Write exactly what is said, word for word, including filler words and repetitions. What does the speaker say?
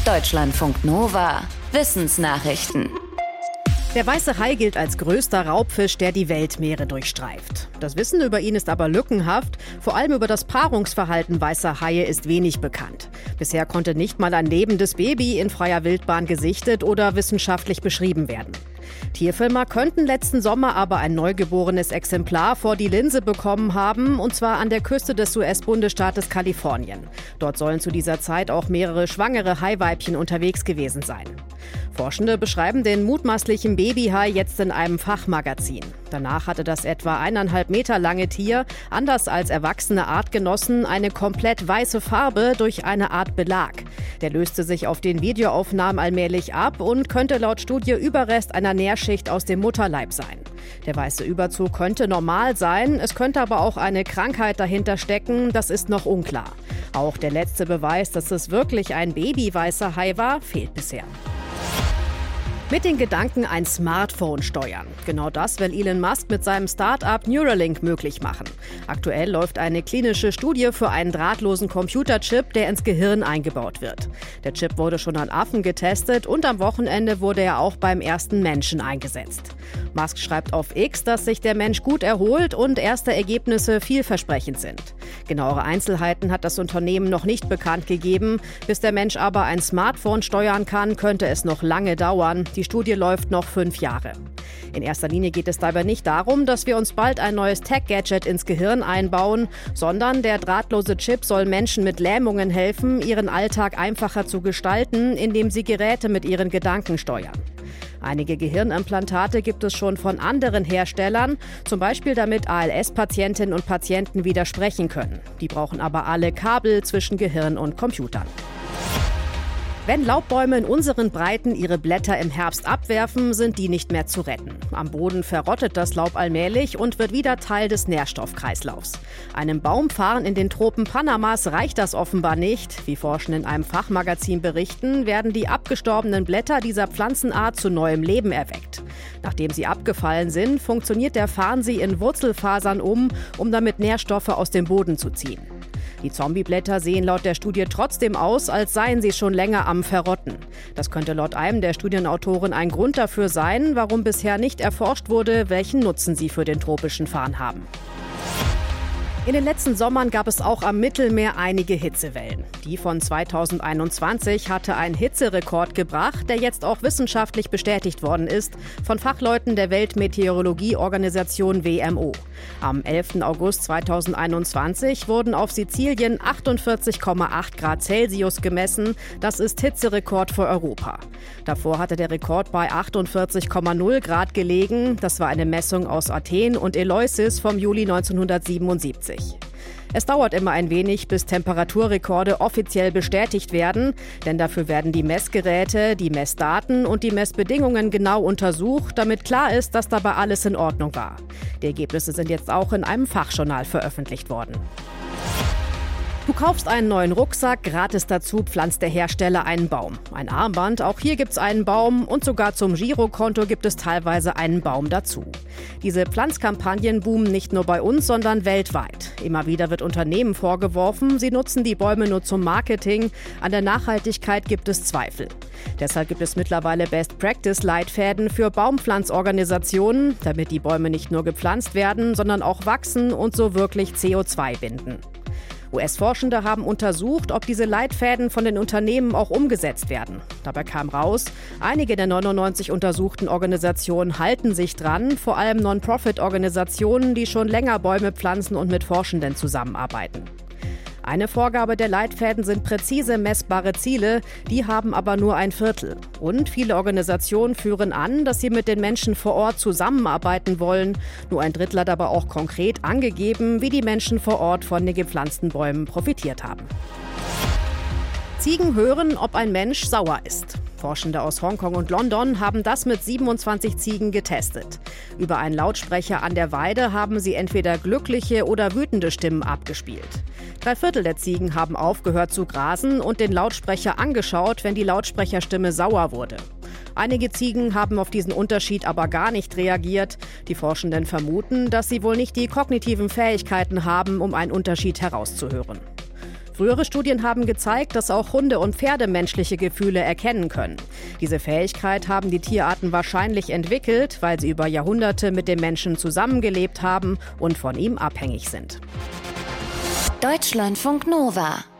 Deutschlandfunk Nova. Wissensnachrichten. Der weiße Hai gilt als größter Raubfisch, der die Weltmeere durchstreift. Das Wissen über ihn ist aber lückenhaft. Vor allem über das Paarungsverhalten weißer Haie ist wenig bekannt. Bisher konnte nicht mal ein lebendes Baby in freier Wildbahn gesichtet oder wissenschaftlich beschrieben werden. Tierfilmer könnten letzten Sommer aber ein neugeborenes Exemplar vor die Linse bekommen haben, und zwar an der Küste des U S-Bundesstaates Kalifornien. Dort sollen zu dieser Zeit auch mehrere schwangere Haiweibchen unterwegs gewesen sein. Forschende beschreiben den mutmaßlichen Babyhai jetzt in einem Fachmagazin. Danach hatte das etwa eineinhalb Meter lange Tier, anders als erwachsene Artgenossen, eine komplett weiße Farbe durch eine Art Belag. Der löste sich auf den Videoaufnahmen allmählich ab und könnte laut Studie Überrest einer Nährschicht aus dem Mutterleib sein. Der weiße Überzug könnte normal sein, es könnte aber auch eine Krankheit dahinter stecken, das ist noch unklar. Auch der letzte Beweis, dass es wirklich ein babyweißer Hai war, fehlt bisher. Mit den Gedanken ein Smartphone steuern. Genau das will Elon Musk mit seinem Start-up Neuralink möglich machen. Aktuell läuft eine klinische Studie für einen drahtlosen Computerchip, der ins Gehirn eingebaut wird. Der Chip wurde schon an Affen getestet und am Wochenende wurde er auch beim ersten Menschen eingesetzt. Musk schreibt auf X, dass sich der Mensch gut erholt und erste Ergebnisse vielversprechend sind. Genauere Einzelheiten hat das Unternehmen noch nicht bekannt gegeben. Bis der Mensch aber ein Smartphone steuern kann, könnte es noch lange dauern. Die Studie läuft noch fünf Jahre. In erster Linie geht es dabei nicht darum, dass wir uns bald ein neues Tech-Gadget ins Gehirn einbauen, sondern der drahtlose Chip soll Menschen mit Lähmungen helfen, ihren Alltag einfacher zu gestalten, indem sie Geräte mit ihren Gedanken steuern. Einige Gehirnimplantate gibt es schon von anderen Herstellern, zum Beispiel damit A L S-Patientinnen und Patienten widersprechen können. Die brauchen aber alle Kabel zwischen Gehirn und Computern. Wenn Laubbäume in unseren Breiten ihre Blätter im Herbst abwerfen, sind die nicht mehr zu retten. Am Boden verrottet das Laub allmählich und wird wieder Teil des Nährstoffkreislaufs. Einem Baumfarn in den Tropen Panamas reicht das offenbar nicht. Wie Forschende in einem Fachmagazin berichten, werden die abgestorbenen Blätter dieser Pflanzenart zu neuem Leben erweckt. Nachdem sie abgefallen sind, funktioniert der Farn sie in Wurzelfasern um, um damit Nährstoffe aus dem Boden zu ziehen. Die Zombieblätter sehen laut der Studie trotzdem aus, als seien sie schon länger am Verrotten. Das könnte laut einem der Studienautoren ein Grund dafür sein, warum bisher nicht erforscht wurde, welchen Nutzen sie für den tropischen Farn haben. In den letzten Sommern gab es auch am Mittelmeer einige Hitzewellen. Die von zweitausendeinundzwanzig hatte einen Hitzerekord gebracht, der jetzt auch wissenschaftlich bestätigt worden ist von Fachleuten der Weltmeteorologieorganisation W M O. Am elften August zweitausendeinundzwanzig wurden auf Sizilien achtundvierzig Komma acht Grad Celsius gemessen. Das ist Hitzerekord für Europa. Davor hatte der Rekord bei achtundvierzig Komma null Grad gelegen. Das war eine Messung aus Athen und Eleusis vom Juli neunzehnhundertsiebenundsiebzig. Es dauert immer ein wenig, bis Temperaturrekorde offiziell bestätigt werden, denn dafür werden die Messgeräte, die Messdaten und die Messbedingungen genau untersucht, damit klar ist, dass dabei alles in Ordnung war. Die Ergebnisse sind jetzt auch in einem Fachjournal veröffentlicht worden. Du kaufst einen neuen Rucksack, gratis dazu pflanzt der Hersteller einen Baum. Ein Armband, auch hier gibt's einen Baum und sogar zum Girokonto gibt es teilweise einen Baum dazu. Diese Pflanzkampagnen boomen nicht nur bei uns, sondern weltweit. Immer wieder wird Unternehmen vorgeworfen, sie nutzen die Bäume nur zum Marketing. An der Nachhaltigkeit gibt es Zweifel. Deshalb gibt es mittlerweile Best-Practice-Leitfäden für Baumpflanzorganisationen, damit die Bäume nicht nur gepflanzt werden, sondern auch wachsen und so wirklich C O zwei binden. U S-Forschende haben untersucht, ob diese Leitfäden von den Unternehmen auch umgesetzt werden. Dabei kam raus, einige der neunundneunzig untersuchten Organisationen halten sich dran, vor allem Non-Profit-Organisationen, die schon länger Bäume pflanzen und mit Forschenden zusammenarbeiten. Eine Vorgabe der Leitfäden sind präzise messbare Ziele, die haben aber nur ein Viertel. Und viele Organisationen führen an, dass sie mit den Menschen vor Ort zusammenarbeiten wollen. Nur ein Drittel hat aber auch konkret angegeben, wie die Menschen vor Ort von den gepflanzten Bäumen profitiert haben. Ziegen hören, ob ein Mensch sauer ist. Forschende aus Hongkong und London haben das mit siebenundzwanzig Ziegen getestet. Über einen Lautsprecher an der Weide haben sie entweder glückliche oder wütende Stimmen abgespielt. Drei Viertel der Ziegen haben aufgehört zu grasen und den Lautsprecher angeschaut, wenn die Lautsprecherstimme sauer wurde. Einige Ziegen haben auf diesen Unterschied aber gar nicht reagiert. Die Forschenden vermuten, dass sie wohl nicht die kognitiven Fähigkeiten haben, um einen Unterschied herauszuhören. Frühere Studien haben gezeigt, dass auch Hunde und Pferde menschliche Gefühle erkennen können. Diese Fähigkeit haben die Tierarten wahrscheinlich entwickelt, weil sie über Jahrhunderte mit dem Menschen zusammengelebt haben und von ihm abhängig sind. Deutschlandfunk Nova